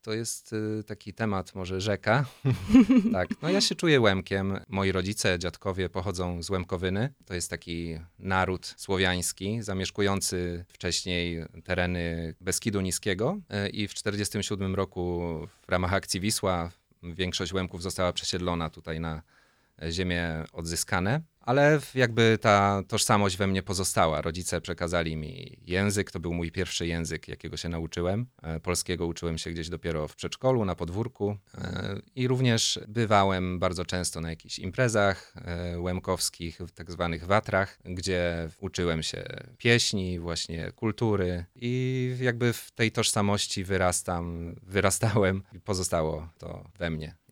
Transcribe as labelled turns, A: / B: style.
A: to jest taki temat, może rzeka. Tak, no ja się czuję Łemkiem. Moi rodzice, dziadkowie pochodzą z Łemkowyny. To jest taki naród słowiański, zamieszkujący wcześniej tereny Beskidu Niskiego i w 1947 roku w ramach akcji Wisła większość Łemków została przesiedlona tutaj na ziemię odzyskane, ale jakby ta tożsamość we mnie pozostała. Rodzice przekazali mi język, to był mój pierwszy język, jakiego się nauczyłem. Polskiego uczyłem się gdzieś dopiero w przedszkolu, na podwórku i również bywałem bardzo często na jakichś imprezach łemkowskich, w tak zwanych watrach, gdzie uczyłem się pieśni, właśnie kultury i jakby w tej tożsamości wyrastałem i pozostało to we mnie.